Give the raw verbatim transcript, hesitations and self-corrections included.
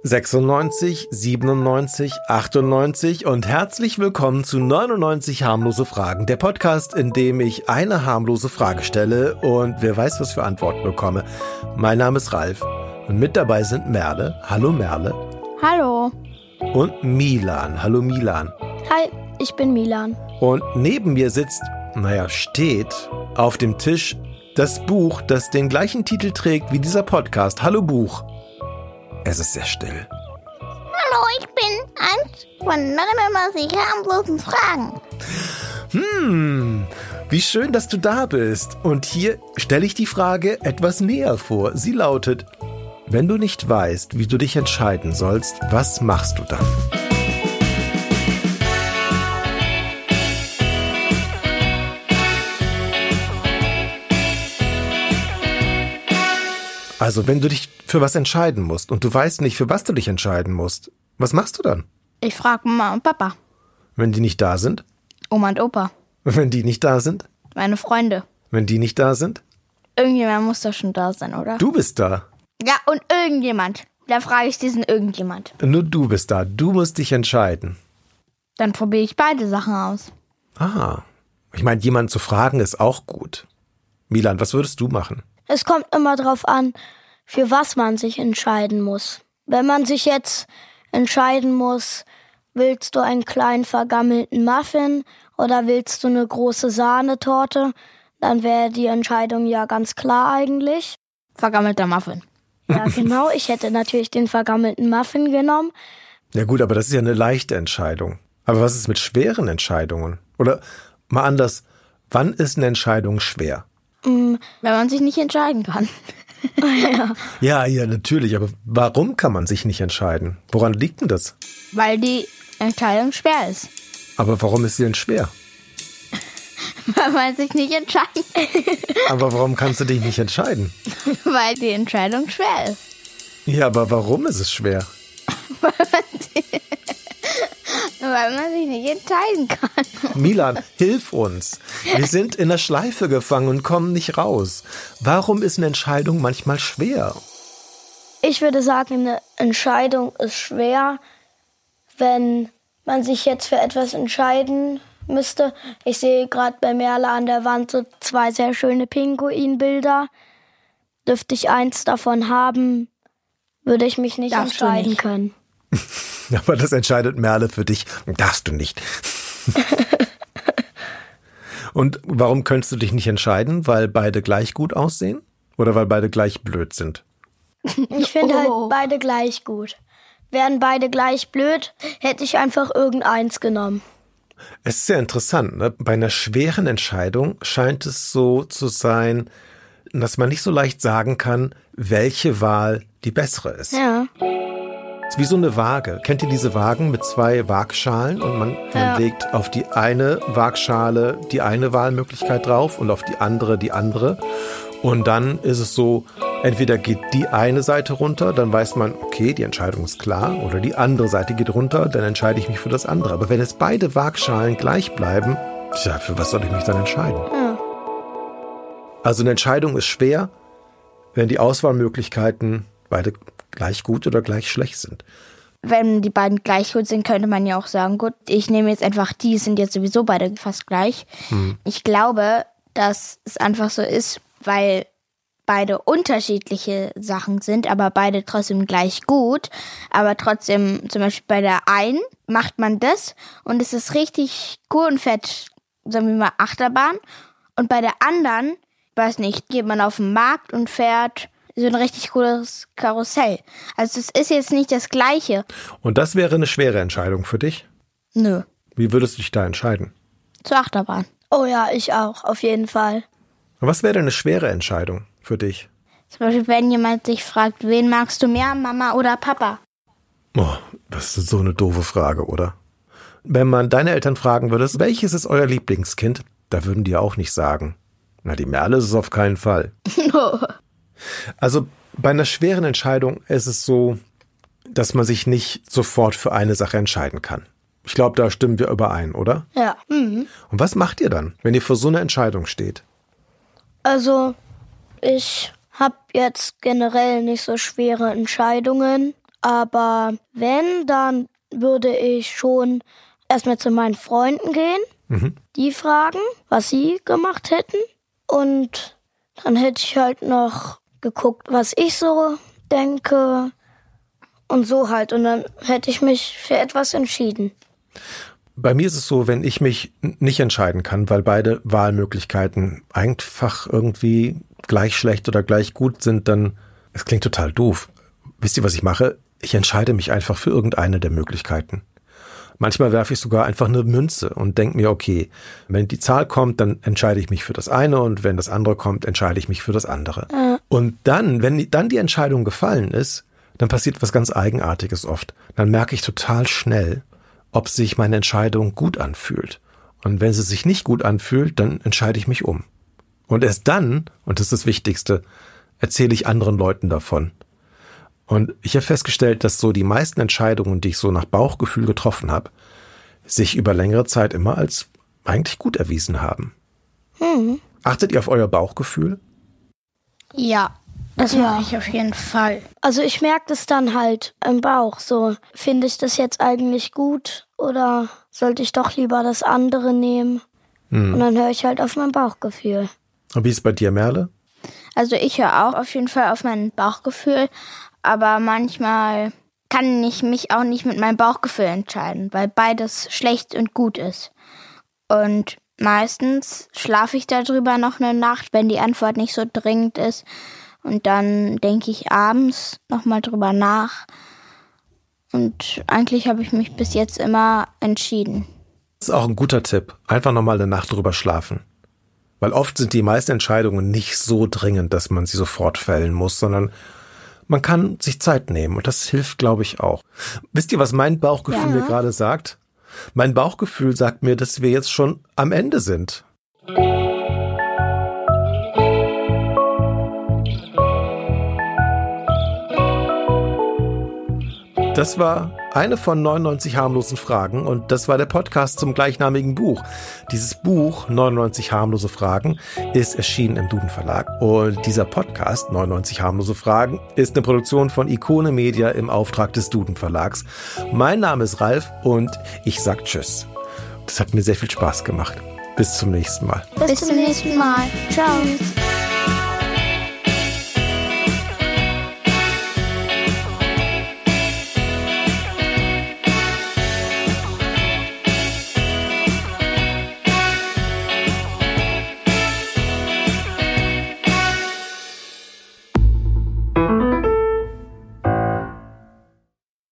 sechsundneunzig, siebenundneunzig, achtundneunzig und herzlich willkommen zu neunundneunzig harmlose Fragen. Der Podcast, in dem ich eine harmlose Frage stelle und wer weiß, was für Antworten bekomme. Mein Name ist Ralf und mit dabei sind Merle. Hallo Merle. Hallo. Und Milan. Hallo Milan. Hi, ich bin Milan. Und neben mir sitzt, naja, steht auf dem Tisch das Buch, das den gleichen Titel trägt wie dieser Podcast. Hallo Buch. Es ist sehr still. Hallo, ich bin eins von neunundneunzig harmlosen Fragen. Hm, wie schön, dass du da bist. Und hier stelle ich die Frage etwas näher vor. Sie lautet: Wenn du nicht weißt, wie du dich entscheiden sollst, was machst du dann? Also, wenn du dich für was entscheiden musst und du weißt nicht, für was du dich entscheiden musst, was machst du dann? Ich frage Mama und Papa. Wenn die nicht da sind? Oma und Opa. Wenn die nicht da sind? Meine Freunde. Wenn die nicht da sind? Irgendjemand muss doch schon da sein, oder? Du bist da. Ja, und irgendjemand. Da frage ich diesen irgendjemand. Nur du bist da. Du musst dich entscheiden. Dann probiere ich beide Sachen aus. Ah, ich meine, jemanden zu fragen ist auch gut. Milan, was würdest du machen? Es kommt immer drauf an, für was man sich entscheiden muss. Wenn man sich jetzt entscheiden muss, willst du einen kleinen vergammelten Muffin oder willst du eine große Sahnetorte, dann wäre die Entscheidung ja ganz klar eigentlich. Vergammelter Muffin. Ja, genau. Ich hätte natürlich den vergammelten Muffin genommen. Ja gut, aber das ist ja eine leichte Entscheidung. Aber was ist mit schweren Entscheidungen? Oder mal anders, wann ist eine Entscheidung schwer? Wenn man sich nicht entscheiden kann. Ja. Ja, ja, natürlich. Aber warum kann man sich nicht entscheiden? Woran liegt denn das? Weil die Entscheidung schwer ist. Aber warum ist sie denn schwer? Weil man sich nicht entscheiden kann. Aber warum kannst du dich nicht entscheiden? Weil die Entscheidung schwer ist. Ja, aber warum ist es schwer? Weil man, die, weil man sich nicht entscheiden kann. Milan, hilf uns. Wir sind in der Schleife gefangen und kommen nicht raus. Warum ist eine Entscheidung manchmal schwer? Ich würde sagen, eine Entscheidung ist schwer, wenn man sich jetzt für etwas entscheiden müsste. Ich sehe gerade bei Merle an der Wand so zwei sehr schöne Pinguinbilder. Dürfte ich eins davon haben, würde ich mich nicht Darfst du entscheiden nicht. können. Aber das entscheidet Merle für dich. Darfst du nicht. Und warum könntest du dich nicht entscheiden? Weil beide gleich gut aussehen? Oder weil beide gleich blöd sind? Ich finde Oh. halt beide gleich gut. Wären beide gleich blöd, hätte ich einfach irgendeins genommen. Es ist sehr interessant, ne? Bei einer schweren Entscheidung scheint es so zu sein, dass man nicht so leicht sagen kann, welche Wahl die bessere ist. Ja. Es ist wie so eine Waage. Kennt ihr diese Wagen mit zwei Waagschalen? Und man, Ja. man legt auf die eine Waagschale die eine Wahlmöglichkeit drauf und auf die andere die andere. Und dann ist es so, entweder geht die eine Seite runter, dann weiß man, okay, die Entscheidung ist klar. Oder die andere Seite geht runter, dann entscheide ich mich für das andere. Aber wenn jetzt beide Waagschalen gleich bleiben, tja, für was soll ich mich dann entscheiden? Ja. Also eine Entscheidung ist schwer, wenn die Auswahlmöglichkeiten beide gleich gut oder gleich schlecht sind. Wenn die beiden gleich gut sind, könnte man ja auch sagen, gut, ich nehme jetzt einfach die, sind jetzt sowieso beide fast gleich. Hm. Ich glaube, dass es einfach so ist, weil beide unterschiedliche Sachen sind, aber beide trotzdem gleich gut. Aber trotzdem, zum Beispiel bei der einen macht man das und es ist richtig cool und fett, sagen wir mal Achterbahn. Und bei der anderen, weiß nicht, geht man auf den Markt und fährt so ein richtig cooles Karussell. Also es ist jetzt nicht das Gleiche. Und das wäre eine schwere Entscheidung für dich? Nö, Wie würdest du dich da entscheiden? zur Achterbahn. Oh ja, ich auch, auf jeden Fall. Was wäre denn eine schwere Entscheidung für dich? Zum Beispiel, wenn jemand sich fragt, wen magst du mehr, Mama oder Papa? Oh, das ist so eine doofe Frage, oder? Wenn man deine Eltern fragen würde, welches ist euer Lieblingskind, da würden die ja auch nicht sagen. Na, die Merle ist es auf keinen Fall. Also bei einer schweren Entscheidung ist es so, dass man sich nicht sofort für eine Sache entscheiden kann. Ich glaube, da stimmen wir überein, oder? Ja. Mhm. Und was macht ihr dann, wenn ihr vor so einer Entscheidung steht? Also, ich habe jetzt generell nicht so schwere Entscheidungen, Aber wenn, dann würde ich schon erstmal zu meinen Freunden gehen, mhm. die fragen, was sie gemacht hätten. Und dann hätte ich halt noch geguckt, was ich so denke und so halt. Und dann hätte ich mich für etwas entschieden. Bei mir ist es so, wenn ich mich nicht entscheiden kann, weil beide Wahlmöglichkeiten einfach irgendwie gleich schlecht oder gleich gut sind, dann, es klingt total doof. Wisst ihr, was ich mache? Ich entscheide mich einfach für irgendeine der Möglichkeiten. Manchmal werfe ich sogar einfach eine Münze und denke mir, okay, wenn die Zahl kommt, dann entscheide ich mich für das eine und wenn das andere kommt, entscheide ich mich für das andere. Mhm. Und dann, wenn dann die Entscheidung gefallen ist, dann passiert was ganz Eigenartiges oft. Dann merke ich total schnell, ob sich meine Entscheidung gut anfühlt. Und wenn sie sich nicht gut anfühlt, dann entscheide ich mich um. Und erst dann, und das ist das Wichtigste, erzähle ich anderen Leuten davon. Und ich habe festgestellt, dass so die meisten Entscheidungen, die ich so nach Bauchgefühl getroffen habe, sich über längere Zeit immer als eigentlich gut erwiesen haben. Hm. Achtet ihr auf euer Bauchgefühl? Ja, das ja. mache ich auf jeden Fall. Also ich merke das dann halt im Bauch. So, finde ich das jetzt eigentlich gut oder sollte ich doch lieber das andere nehmen? Hm. Und dann höre ich halt auf mein Bauchgefühl. Und wie ist es bei dir, Merle? Also ich höre auch auf jeden Fall auf mein Bauchgefühl. Aber manchmal kann ich mich auch nicht mit meinem Bauchgefühl entscheiden, weil beides schlecht und gut ist. Und meistens schlafe ich darüber noch eine Nacht, wenn die Antwort nicht so dringend ist. Und dann denke ich abends nochmal drüber nach. Und eigentlich habe ich mich bis jetzt immer entschieden. Das ist auch ein guter Tipp. Einfach nochmal eine Nacht drüber schlafen. Weil oft sind die meisten Entscheidungen nicht so dringend, dass man sie sofort fällen muss, sondern man kann sich Zeit nehmen und das hilft, glaube ich, auch. Wisst ihr, was mein Bauchgefühl ja. mir gerade sagt? Mein Bauchgefühl sagt mir, dass wir jetzt schon am Ende sind. Das war eine von neunundneunzig harmlosen Fragen und das war der Podcast zum gleichnamigen Buch. Dieses Buch, neunundneunzig harmlose Fragen, ist erschienen im Duden Verlag und dieser Podcast, neunundneunzig harmlose Fragen, ist eine Produktion von Ikone Media im Auftrag des Duden Verlags. Mein Name ist Ralf und ich sag Tschüss. Das hat mir sehr viel Spaß gemacht. Bis zum nächsten Mal. Bis zum nächsten Mal. Ciao.